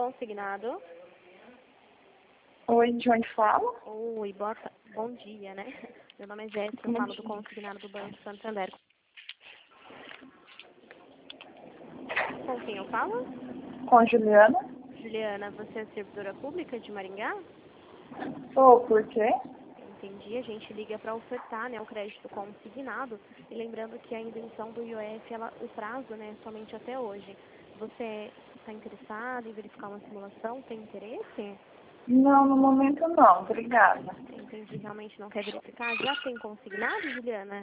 consignado. Oi, de onde fala? Oi, bom dia, né? Meu nome é Jéssica, eu falo do consignado do Banco Santander. Com quem eu falo? Com a Juliana. Juliana, você é servidora pública de Maringá? Sou, por quê? Entendi, a gente liga para ofertar, né, o crédito consignado. E lembrando que a isenção do IOF, o prazo, né, é somente até hoje. Você está interessado em verificar uma simulação? Tem interesse? Não, no momento não, obrigada. Entendi, realmente não quer verificar. Já tem consignado, Juliana?